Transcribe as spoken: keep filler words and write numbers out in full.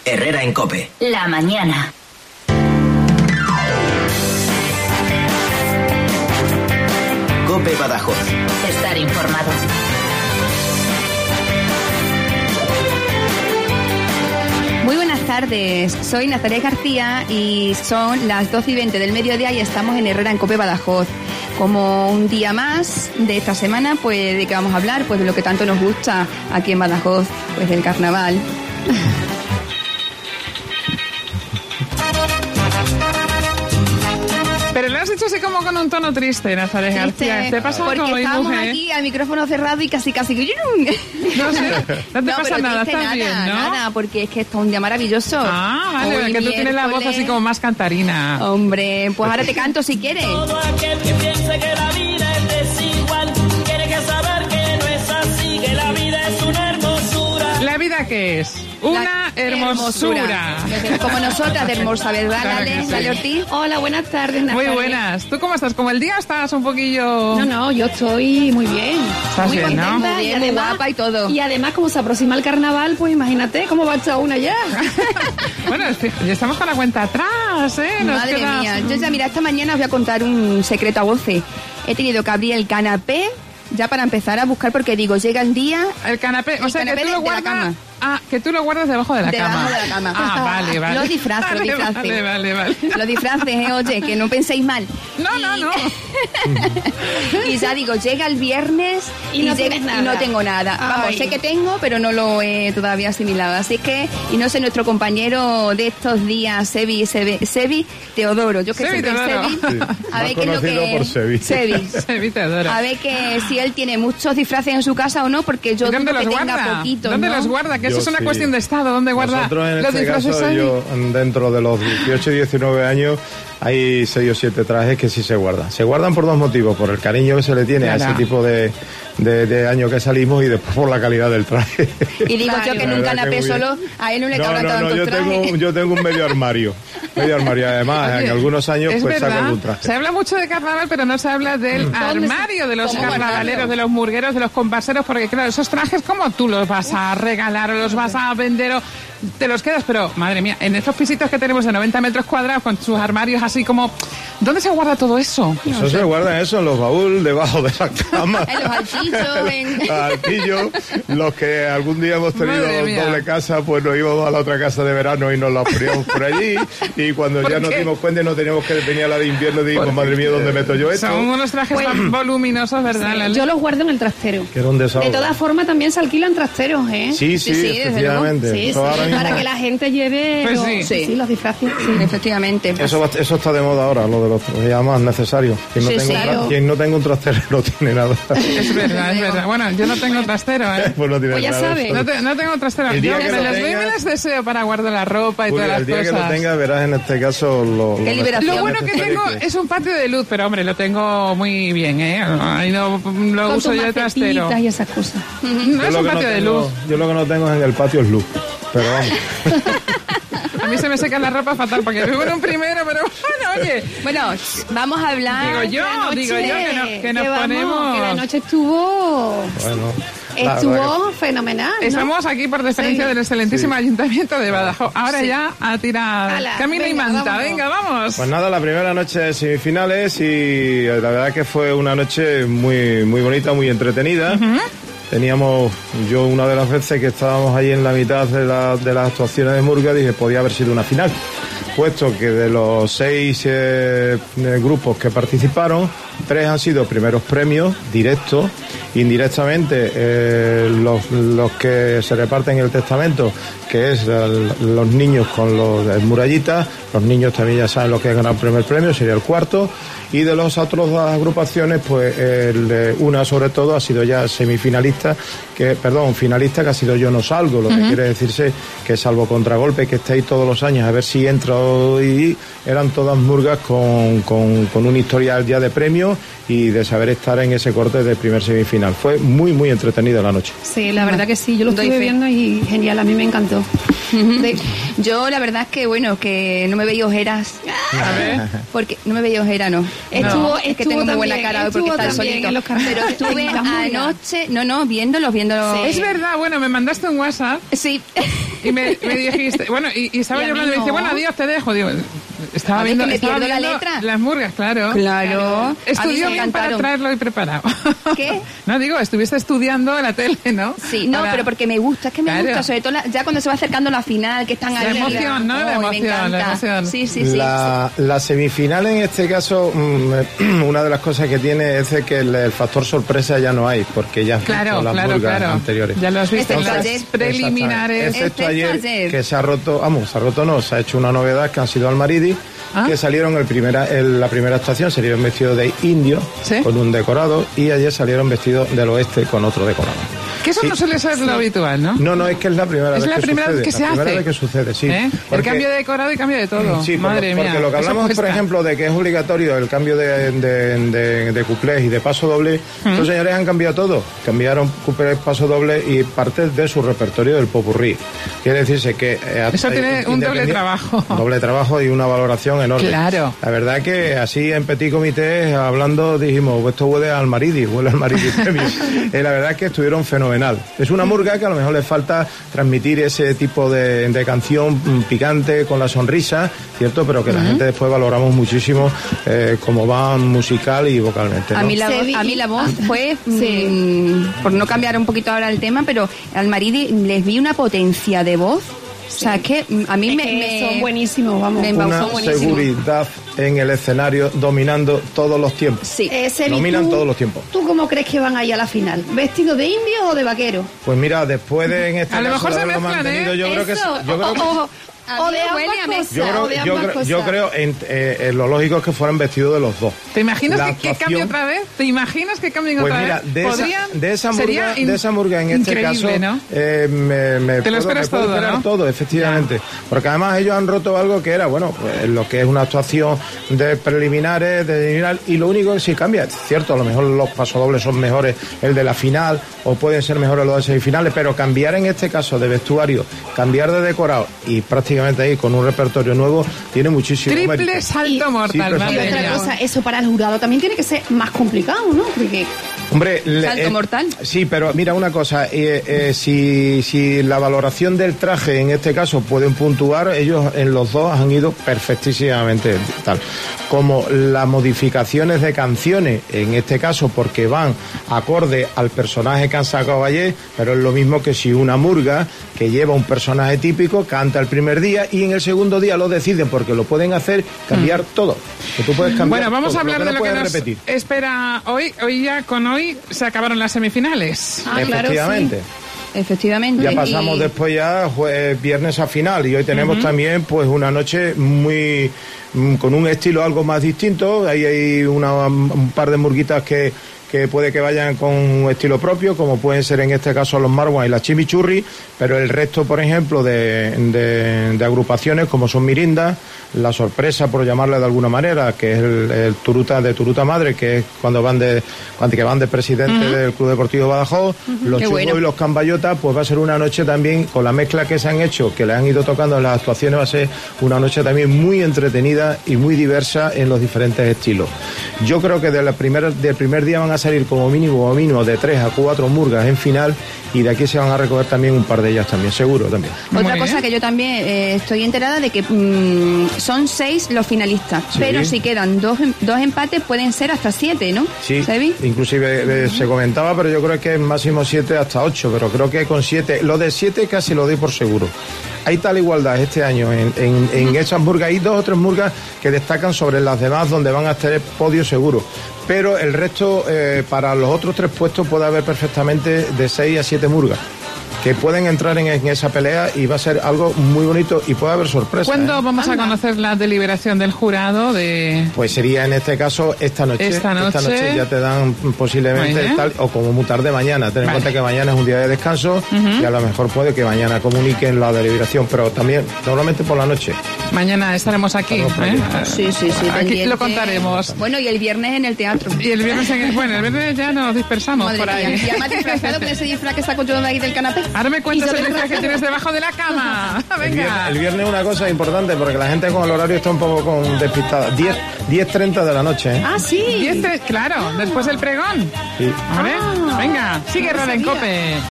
Herrera en COPE. La mañana. COPE Badajoz. Estar informado. Muy buenas tardes, soy Nazaret García y son las doce y veinte del mediodía y estamos en Herrera en COPE Badajoz. Como un día más de esta semana, pues ¿de qué vamos a hablar? Pues de lo que tanto nos gusta aquí en Badajoz, pues del carnaval. Pero lo has dicho así como con un tono triste, Nazaret García. ¿Te pasa porque como estábamos mujer? aquí al micrófono cerrado y casi casi que... No, sé, no te no, pasa nada, triste estás nada, bien, ¿no? Nada, porque es que esto es un día maravilloso. Ah, vale, Hoy que tú tienes la voz miércoles. así como más cantarina. Hombre, pues ahora te canto si quieres. Todo aquel que piense que la vida es desigual tiene que saber que no es así, que la vida es una hermosura. ¿La vida qué es? Una La hermosura. hermosura. Como nosotras de hermosa, ¿verdad, Claro Lale? que sí. Lale Ortiz. Hola, buenas tardes, Muy Natalia. buenas. ¿Tú cómo estás? ¿Como el día estás un poquillo...? No, no, yo estoy muy bien. Estás muy bien, ¿no? contenta Muy bien, y muy además, guapa y todo. Y además, como se aproxima el carnaval, pues imagínate cómo va a estar una ya. Bueno, es que ya estamos con la cuenta atrás, ¿eh? Nos Madre queda- mía. Yo ya, mira, esta mañana os voy a contar un secreto a voces. He tenido que abrir el canapé ya para empezar a buscar porque digo, llega el día... El canapé, o El sea, que canapé tú de- lo de la guardas... cama. Ah, que tú lo guardas debajo de la Debajo cama. de la cama. Ah, vale, vale. Los disfraces, los Vale, disfraces. Vale, vale, vale. Los disfraces, eh, oye, que no penséis mal. No, Y- no, no. y ya digo, llega el viernes Y no llega- tienes nada. y no tengo nada. Vamos, Ay. sé que tengo, pero no lo he todavía asimilado. Así que, y no sé, nuestro compañero de estos días, Sebi, Sebi, Sebi Teodoro, yo que Sebi sé que es Teodoro. Sebi, Sí, a más ver qué es lo conocido que... por Sebi. Sebi. Se evite, adoro. A ver que si él tiene muchos disfraces en su casa o no, porque yo ¿Y ¿Dónde dudo que los tenga guarda? poquitos, ¿Dónde ¿no? los guarda? Que eso Yo es una sí. cuestión de estado. ¿Dónde guarda Nosotros en los este disfraces? caso, ahí? yo, dentro de los dieciocho y diecinueve años, hay seis o siete trajes que sí se guardan. Se guardan por dos motivos, por el cariño que se le tiene Claro. a ese tipo de, de, de año que salimos y después por la calidad del traje. Y digo Claro. yo que en La un verdad que canapé muy bien. solo a él no le No, cabrán no, no, tantos yo trajes. tengo, yo tengo un medio armario. Medio armario, además, Oye, en algunos años es pues saco verdad, algún traje. se habla mucho de carnaval, pero no se habla del armario de los ¿Cómo carnavaleros, guardarlo? de los murgueros, de los comparseros, porque claro, esos trajes, ¿cómo tú los vas a regalar o los vas a vender o te los quedas? Pero, madre mía, en estos pisitos que tenemos de noventa metros cuadrados con sus armarios así como... ¿Dónde se guarda todo eso? Eso se guarda eso en los baúles, debajo de la cama. En los altillos, en... Los altillos, los que algún día hemos tenido Madre mía. doble casa, pues nos íbamos a la otra casa de verano y nos la poníamos por allí. Y cuando ¿Por ya nos qué? dimos cuenta y no teníamos que venir a la de invierno, dijimos, madre mía, ¿dónde meto yo esto? Son unos trajes tan voluminosos, ¿verdad? Lali? Yo los guardo en el trastero. Que era un desahogo. De todas formas, también se alquilan trasteros, ¿eh? Sí, sí, Sí, sí, desde efectivamente. Sí, sí, Eso ahora mismo- para que la gente lleve Pues los, sí. sí, sí, los disfraces. Sí. Efectivamente. Eso, va- eso está de moda ahora, lo de los trajes, ya más necesario. Quien no, Sí, tenga, sí. un tra- Claro. quien no tenga un trastero no tiene nada. Es verdad, es verdad. Bueno, yo no tengo trastero, ¿eh? Pues no tiene Pues ya nada. sabe. eso. No, te- no tengo trastero. El día Yo que me lo las doy y tengas- me las deseo para guardar la ropa y Julia, todas el las día cosas. que lo tengas, verás en este caso lo, lo Qué liberación. Lo bueno que necesario tengo es un patio de luz, pero hombre, lo tengo muy bien, ¿eh? Ahí no lo Con uso tus yo de trastero. macetitas y esas cosas. No Yo es lo un que no patio de tengo- luz. Yo lo que no tengo es en el patio es luz. Pero vamos. A mí se me seca la ropa fatal porque vivo en un primero, pero bueno, oye. Bueno, vamos a hablar... Digo yo, La noche, digo yo que, no- que nos vamos, ponemos... que la noche estuvo... Bueno. la verdad Estuvo fenomenal, ¿no? Estamos aquí por deferencia Sí. del excelentísimo Sí. Ayuntamiento de Badajoz. Ahora Sí. ya a tirar Ala, camino y venga, manta. vámonos. Venga, vamos. Pues nada, la primera noche de semifinales y la verdad que fue una noche muy muy bonita, muy entretenida. Teníamos, yo una de las veces que estábamos ahí en la mitad de, la- de las actuaciones de Murga, dije, podía haber sido una final, puesto que de los seis eh, eh, grupos que participaron, tres han sido primeros premios directos, indirectamente eh, los, los que se reparten el testamento, que es el- los niños con los de murallitas, los niños también ya saben lo que es ganar el primer premio, sería el cuarto, y de las otras dos agrupaciones, pues el, eh, una sobre todo ha sido ya semifinalista, que perdón, finalista que ha sido Yo no salgo, lo que quiere decirse que salvo contragolpe que estáis todos los años a ver si entra y eran todas murgas con, con, con un historial ya de premios y de saber estar en ese corte de primer semifinal. semifinal. Fue muy, muy entretenida la noche. Sí, la verdad que sí, yo lo Doy estuve fe. viendo y genial, a mí me encantó. De- Yo la verdad es que bueno, que no me veía ojeras. A ver. Porque no me veía ojera, no. Estuvo- No, es que estuvo tengo muy buena también, cara hoy porque estuvo está el también solito. en los carteles. Pero estuve En las murgas. anoche, no, no, viéndolos, viéndolos. Sí. Es verdad, bueno, me mandaste un WhatsApp Sí. y me, me dijiste, bueno, y, y estaba Y a yo mí hablando y me dice, no. bueno, adiós, te dejo. Digo, estaba A ver, viendo, que me estaba pierdo la viendo letra. las murgas, claro. Claro. A mí Estudió me bien para encantaron. traerlo y preparado. ¿Qué? No, digo, estuviste estudiando la tele, ¿no? Sí, no, Para- pero porque me gusta, es que me Claro. gusta, sobre todo la- ya cuando se va acercando la final, que están La ahí. emoción, ¿no? La Ay, me emoción, la encanta. emoción. Sí, sí, sí. La, la semifinal en este caso, mm, una de las cosas que tiene es de que el, el factor sorpresa ya no hay, porque ya has Claro, visto las claro, murgas claro. anteriores. Ya lo has visto en Excepto las ayer. preliminares. Excepto Excepto ayer, ayer. que se ha roto, vamos, se ha roto no, se ha hecho una novedad que han sido Almaridi, Ah. que salieron el primera, en la primera actuación, salieron vestidos de indio, ¿Sí? con un decorado, y ayer salieron vestidos del oeste con otro decorado. Que eso Sí. no suele ser lo habitual, ¿no? No, no, es que es la primera Es vez la que primera sucede. vez que se la primera hace. vez que sucede, sí. ¿Eh? El Porque- cambio de decorado y cambio de todo. Sí, por- Madre porque mía. lo que eso hablamos, por cuesta. ejemplo, de que es obligatorio el cambio de, de, de, de cuplés y de paso doble, estos señores han cambiado todo. Cambiaron cuplés, paso doble y parte de su repertorio del popurrí. Quiere decirse que... eh, Eso hay- tiene un doble independi- trabajo. Doble trabajo y una valoración enorme. Claro. La verdad que así en Petit Comité, hablando, dijimos, pues esto huele al Maridi, huele al Maridi Premio. Eh, la verdad es que estuvieron fenomenal. Es una murga que a lo mejor le falta transmitir ese tipo de, de canción mm, picante con la sonrisa, ¿cierto? Pero que la gente después valoramos muchísimo eh, como van musical y vocalmente, ¿no? A mí, la Se voz, vi- a mí la voz fue, Sí. mm, por no cambiar un poquito ahora el tema, pero al Maridi les vi una potencia de voz. O sea, es que mm, a mí Es me, que me- son buenísimos, vamos. me Una embaucó buenísimo. seguridad en el escenario dominando todos los tiempos. Sí. Eh, Sebi, Dominan ¿tú- todos los tiempos. ¿Tú cómo crees que van ahí a la final? ¿Vestido de indio o de vaquero? Pues mira, después de en este A lo caso mejor de se haberlo mezclan, mantenido, ¿eh? yo creo que Eso, yo creo que o, o- A o mí de me huele a ambas mesa. Yo cosas, creo, o de yo ambas creo, yo cosas. creo en, eh, en lo lógico es que fueran vestidos de los dos. ¿Te imaginas La que, que actuación- cambie otra vez? ¿Te imaginas que cambien Pues otra mira, vez? de esa, ¿Podrían? de esa murga, Sería in- de esa murga en este increíble, caso, ¿no? eh, me, me Te lo puedo, esperas me puedo todo, esperar ¿no? todo, efectivamente. Porque además ellos han roto algo que era, bueno, pues lo que es una actuación de preliminares, de final, y lo único que sí cambia, es cierto, a lo mejor los pasodobles son mejores el de la final, o pueden ser mejores los de semifinales, pero cambiar en este caso de vestuario, cambiar de decorado, y prácticamente ahí con un repertorio nuevo, tiene muchísimo Triple mérito. salto Y- mortal, Sí, pero Y madre otra mía. cosa, eso para el jurado también tiene que ser más complicado, ¿no? Porque Hombre, le- Salto mortal. Sí, pero mira una cosa, eh, eh, si, si la valoración del traje en este caso pueden puntuar, ellos en los dos han ido perfectísimamente tal. Como las modificaciones de canciones, en este caso porque van acorde al personaje que han sacado ayer, pero es lo mismo que si una murga que lleva un personaje típico canta el primer día y en el segundo día lo deciden porque lo pueden hacer cambiar todo. Que tú puedes cambiar Bueno, vamos todo, a hablar que de no lo que puedes nos repetir. espera hoy. Hoy ya con hoy se acabaron las semifinales. Ah, claro, Efectivamente. Efectivamente. Ya Y- pasamos después ya jue- viernes a final y hoy tenemos también pues una noche muy mm, con un estilo algo más distinto. Ahí hay una, un par de murguitas que, que puede que vayan con un estilo propio, como pueden ser en este caso los Marwan y las Chimichurri, pero el resto, por ejemplo, de, de, de agrupaciones como son Mirinda, La Sorpresa, por llamarle de alguna manera, que es el, el Turuta de Turuta Madre, que es cuando van de cuando que van de presidente del Club Deportivo Badajoz, los Qué Chungos bueno. y los Cambayota, pues va a ser una noche también, con la mezcla que se han hecho, que le han ido tocando en las actuaciones, va a ser una noche también muy entretenida y muy diversa en los diferentes estilos. Yo creo que de la primera, del primer día van a salir como mínimo, como mínimo de tres a cuatro murgas en final y de aquí se van a recoger también un par de ellas también, seguro también. Otra Muy cosa bien. que yo también eh, estoy enterada de que mm, son seis los finalistas, Sí. pero si quedan dos, em- dos empates pueden ser hasta siete, ¿no? Sí, ¿Sebi? inclusive eh, se comentaba, pero yo creo que es máximo siete hasta ocho, pero creo que con siete, lo de siete casi lo doy por seguro. Hay tal igualdad este año en, en, en esas murgas, hay dos o tres murgas que destacan sobre las demás donde van a tener podio seguro, pero el resto, eh, para los otros tres puestos puede haber perfectamente de seis a siete murgas. que pueden entrar en, en esa pelea y va a ser algo muy bonito y puede haber sorpresa. ¿Cuándo ¿eh? vamos a conocer la deliberación del jurado? de Pues sería en este caso esta noche. Esta noche, esta noche ya te dan posiblemente tal, o como muy tarde mañana. Ten en vale. cuenta que mañana es un día de descanso uh-huh. y a lo mejor puede que mañana comuniquen la deliberación, pero también normalmente por la noche. Mañana estaremos aquí. ¿eh? Sí, sí, sí. Aquí pendiente. lo contaremos. Bueno, y el viernes en el teatro. Y el viernes, en, bueno, el viernes ya nos dispersamos Madre por ahí. mía, ya me has disfrazado con ese disfraz que está con yo de ahí del canapé. Ahora me cuentas Y yo el de disfraz que verdad. tienes debajo de la cama. El viernes, Venga. el viernes una cosa importante porque la gente con el horario está un poco con despistada. diez treinta de la noche. ¿eh? Ah, sí. Y este, claro, después del pregón. Sí. ¿Vale? Ah, Venga, sigue no Herrera en sabía. Cope.